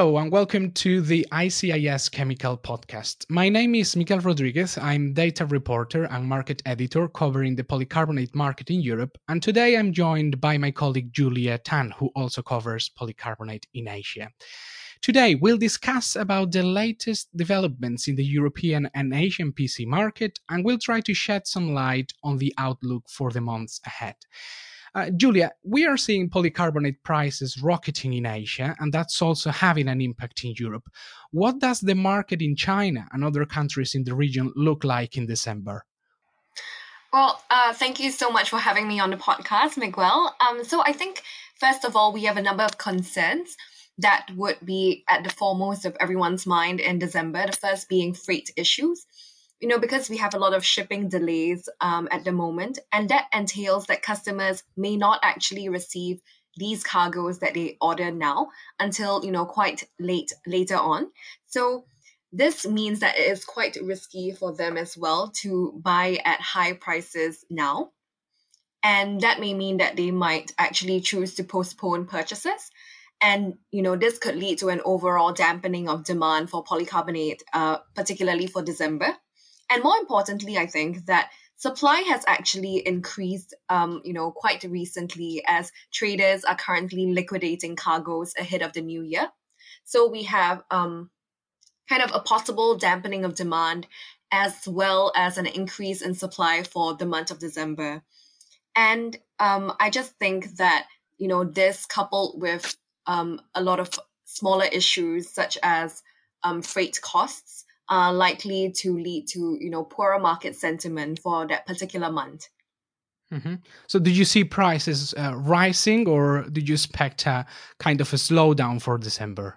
Hello and welcome to the ICIS Chemical Podcast. My name is Mikel Rodriguez. I'm data reporter and market editor covering the polycarbonate market in Europe. And today I'm joined by my colleague Julia Tan, who also covers polycarbonate in Asia. Today we'll discuss about the latest developments in the European and Asian PC market, and we'll try to shed some light on the outlook for the months ahead. Julia, we are seeing polycarbonate prices rocketing in Asia, and that's also having an impact in Europe. What does the market in China and other countries in the region look like in December? Well, thank you so much for having me on the podcast, Miguel. So I think, first of all, we have a number of concerns that would be at the foremost of everyone's mind in December. The first being freight issues. Because we have a lot of shipping delays at the moment, and that entails that customers may not actually receive these cargoes that they order now until, quite later on. So this means that it is quite risky for them as well to buy at high prices now. And that may mean that they might actually choose to postpone purchases. And, this could lead to an overall dampening of demand for polycarbonate, particularly for December. And more importantly, I think that supply has actually increased, quite recently as traders are currently liquidating cargoes ahead of the new year. So we have kind of a possible dampening of demand as well as an increase in supply for the month of December. And I just think that, this coupled with a lot of smaller issues such as freight costs are likely to lead to, poorer market sentiment for that particular month. Mm-hmm. So did you see prices rising, or did you expect a kind of a slowdown for December?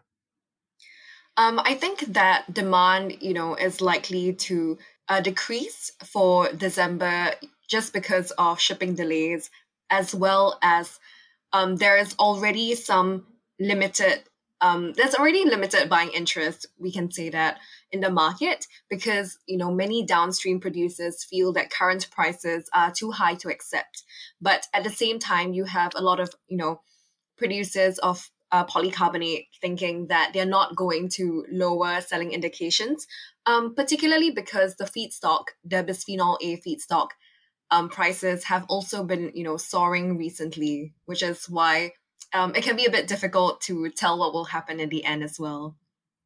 I think that demand, is likely to decrease for December just because of shipping delays, as well as there is already some limited there's already limited buying interest, we can say that, in the market because, many downstream producers feel that current prices are too high to accept. But at the same time, you have a lot of, producers of polycarbonate thinking that they're not going to lower selling indications, particularly because the feedstock, the bisphenol A feedstock, prices have also been, soaring recently, which is why it can be a bit difficult to tell what will happen in the end as well.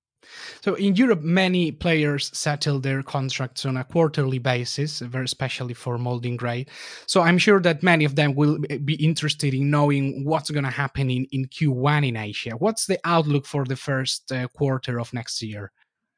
So in Europe, many players settle their contracts on a quarterly basis, very especially for molding grade. So I'm sure that many of them will be interested in knowing what's going to happen in Q1 in Asia. What's the outlook for the first quarter of next year?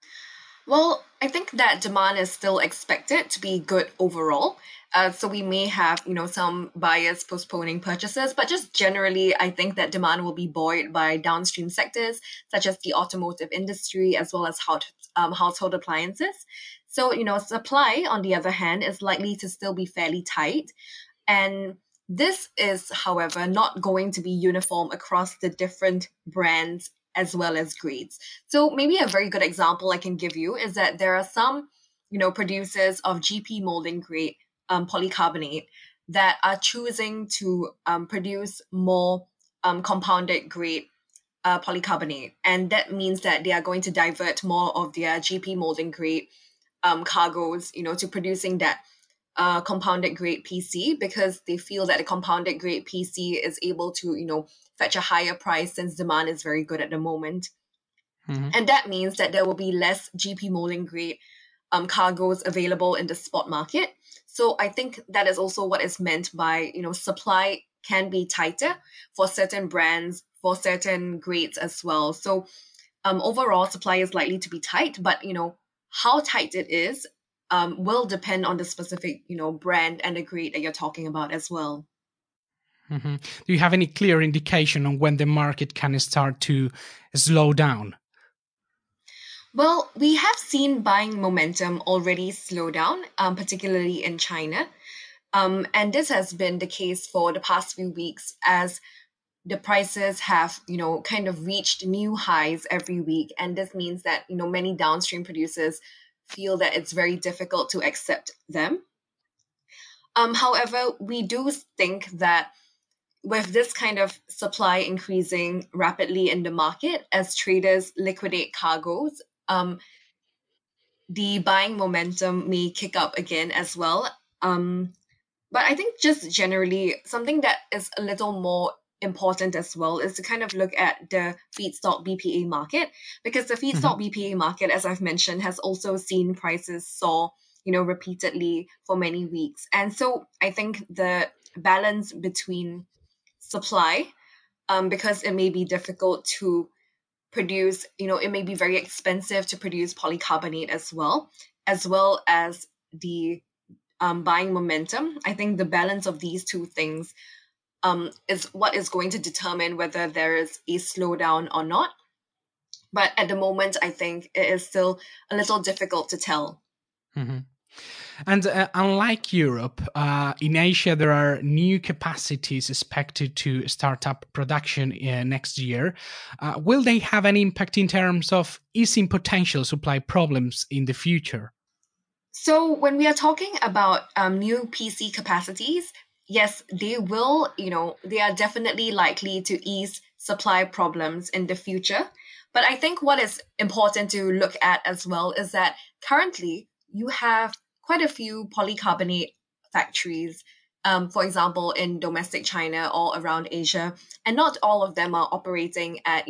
Well, I think that demand is still expected to be good overall. So we may have, some buyers postponing purchases, but just generally, I think that demand will be buoyed by downstream sectors such as the automotive industry as well as household appliances. So, supply, on the other hand, is likely to still be fairly tight. And this is, however, not going to be uniform across the different brands as well as grades. So maybe a very good example I can give you is that there are some, producers of GP molding grade polycarbonate that are choosing to produce more compounded grade polycarbonate. And that means that they are going to divert more of their GP molding grade cargoes, to producing that compounded grade PC because they feel that the compounded grade PC is able to, fetch a higher price since demand is very good at the moment. Mm-hmm. And that means that there will be less GP molding grade cargoes available in the spot market. So I think that is also what is meant by, supply can be tighter for certain brands, for certain grades as well. So overall, supply is likely to be tight, but, how tight it is will depend on the specific, brand and the grade that you're talking about as well. Mm-hmm. Do you have any clear indication on when the market can start to slow down? Well, we have seen buying momentum already slow down, particularly in China. And this has been the case for the past few weeks as the prices have, kind of reached new highs every week. And this means that, many downstream producers feel that it's very difficult to accept them. However, we do think that, with this kind of supply increasing rapidly in the market as traders liquidate cargoes, the buying momentum may kick up again as well. But I think just generally, something that is a little more important as well is to kind of look at the feedstock BPA market, because the Mhm. feedstock BPA market, as I've mentioned, has also seen prices soar, repeatedly for many weeks. And so I think the balance between supply, because it may be difficult to produce, it may be very expensive to produce polycarbonate as well as the buying momentum. I think the balance of these two things is what is going to determine whether there is a slowdown or not. But at the moment, I think it is still a little difficult to tell. Mhm. And unlike Europe, in Asia, there are new capacities expected to start up production next year. Will they have an impact in terms of easing potential supply problems in the future? So when we are talking about new PC capacities, yes, they will, they are definitely likely to ease supply problems in the future. But I think what is important to look at as well is that currently you have quite a few polycarbonate factories, for example, in domestic China or around Asia, and not all of them are operating at,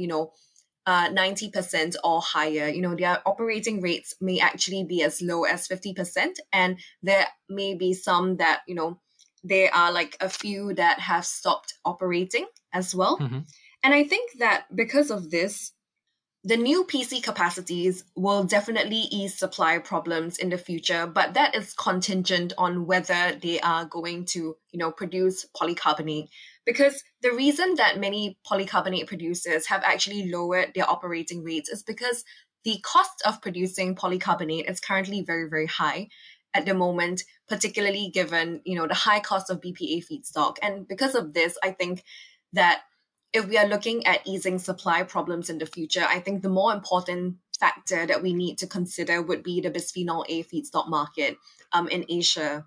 90% or higher. Their operating rates may actually be as low as 50%. And there may be some that, there are like a few that have stopped operating as well. Mhm. And I think that because of this, the new PC capacities will definitely ease supply problems in the future, but that is contingent on whether they are going to, produce polycarbonate. Because the reason that many polycarbonate producers have actually lowered their operating rates is because the cost of producing polycarbonate is currently very, very high at the moment, particularly given, the high cost of BPA feedstock. And because of this, I think that if we are looking at easing supply problems in the future, I think the more important factor that we need to consider would be the bisphenol A feedstock market in Asia.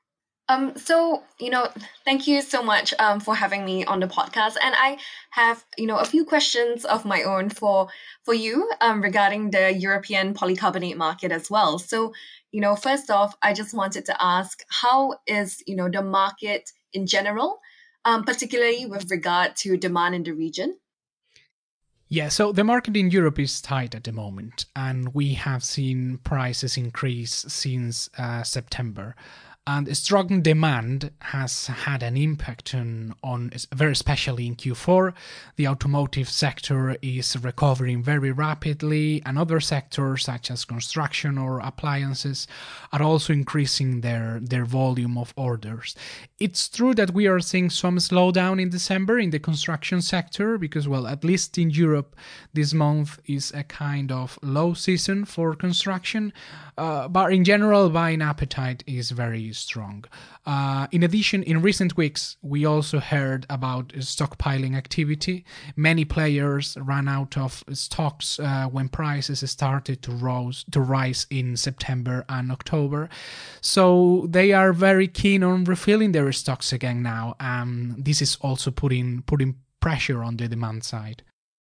So, thank you so much for having me on the podcast. And I have, a few questions of my own for you regarding the European polycarbonate market as well. So, first off, I just wanted to ask, how is, the market in general, particularly with regard to demand in the region? Yeah, so the market in Europe is tight at the moment, and we have seen prices increase since September. And struggling demand has had an impact on very especially in Q4. The automotive sector is recovering very rapidly, and other sectors such as construction or appliances are also increasing their volume of orders. It's true that we are seeing some slowdown in December in the construction sector because, well, at least in Europe, this month is a kind of low season for construction. But in general, buying appetite is very strong. In addition, in recent weeks, we also heard about stockpiling activity. Many players ran out of stocks when prices started to rise in September and October. So they are very keen on refilling their stocks again now. This is also putting pressure on the demand side.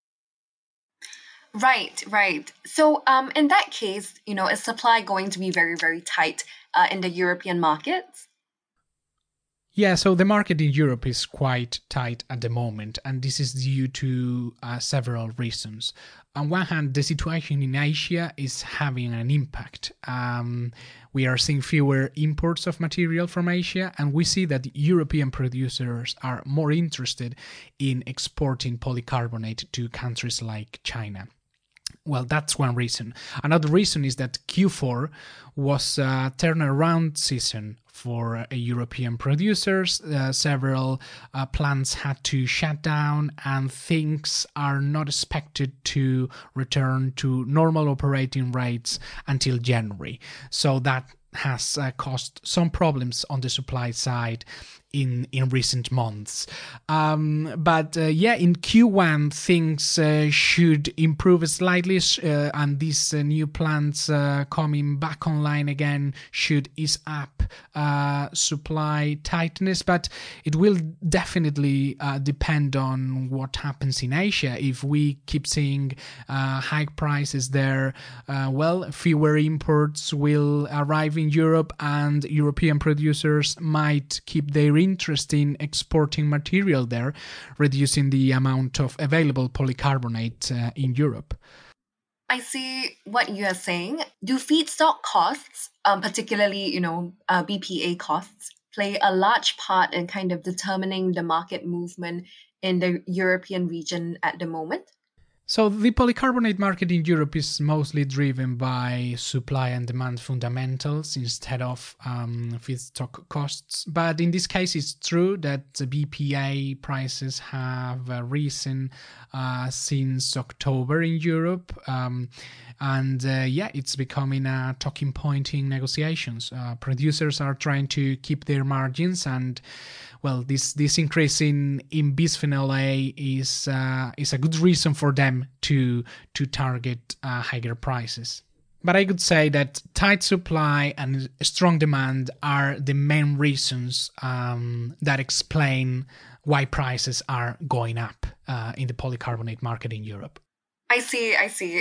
Right, right. So, in that case, is supply going to be very, very tight in the European markets? Yeah, so the market in Europe is quite tight at the moment, and this is due to several reasons. On one hand, the situation in Asia is having an impact. We are seeing fewer imports of material from Asia, and we see that European producers are more interested in exporting polycarbonate to countries like China. Well, that's one reason. Another reason is that Q4 was a turnaround season for European producers. Several plants had to shut down, and things are not expected to return to normal operating rates until January. So that has caused some problems on the supply side in recent months. But in Q1 things should improve slightly, and these new plants coming back online again should ease up supply tightness. But it will definitely depend on what happens in Asia. If we keep seeing high prices there, fewer imports will arrive in Europe, and European producers might keep their interest in exporting material there, reducing the amount of available polycarbonate in Europe. I see what you are saying. Do feedstock costs, particularly, BPA costs, play a large part in kind of determining the market movement in the European region at the moment? So the polycarbonate market in Europe is mostly driven by supply and demand fundamentals instead of feedstock costs. But in this case, it's true that the BPA prices have risen since October in Europe. It's becoming a talking point in negotiations. Producers are trying to keep their margins, and this increase in bisphenol A is a good reason for them to target higher prices. But I could say that tight supply and strong demand are the main reasons that explain why prices are going up in the polycarbonate market in Europe. I see.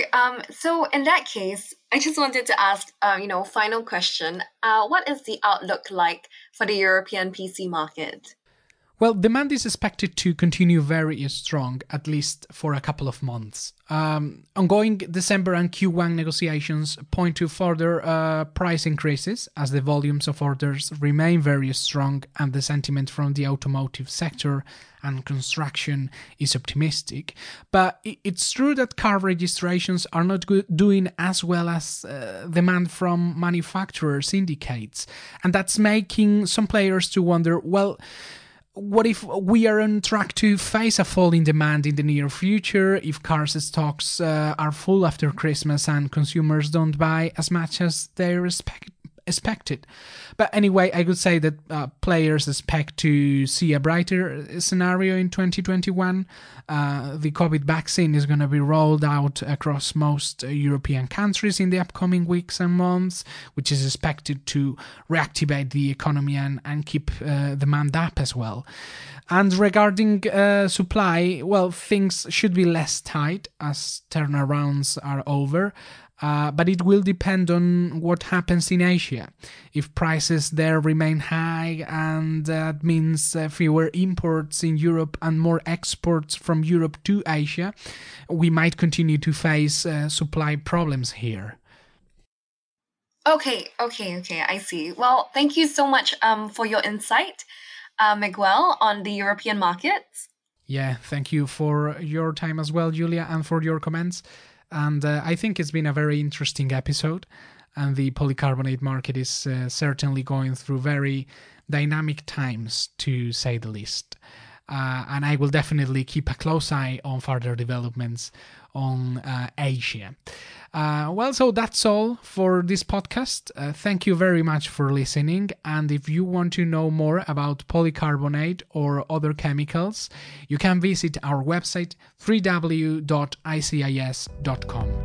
So in that case, I just wanted to ask, final question. What is the outlook like for the European PC market? Well, demand is expected to continue very strong, at least for a couple of months. Ongoing December and Q1 negotiations point to further price increases as the volumes of orders remain very strong and the sentiment from the automotive sector and construction is optimistic. But it's true that car registrations are not doing as well as demand from manufacturers indicates. And that's making some players to wonder, what if we are on track to face a fall in demand in the near future, if cars stocks are full after Christmas and consumers don't buy as much as they're expected? But anyway, I could say that players expect to see a brighter scenario in 2021. The COVID vaccine is going to be rolled out across most European countries in the upcoming weeks and months, which is expected to reactivate the economy and keep demand up as well. And regarding supply, things should be less tight as turnarounds are over. But it will depend on what happens in Asia. If prices there remain high, and that means fewer imports in Europe and more exports from Europe to Asia, we might continue to face supply problems here. Okay, I see. Well, thank you so much for your insight, Miguel, on the European markets. Yeah, thank you for your time as well, Julia, and for your comments. And I think it's been a very interesting episode, and the polycarbonate market is certainly going through very dynamic times, to say the least. And I will definitely keep a close eye on further developments on Asia. So that's all for this podcast. Thank you very much for listening. And if you want to know more about polycarbonate or other chemicals, you can visit our website www.icis.com.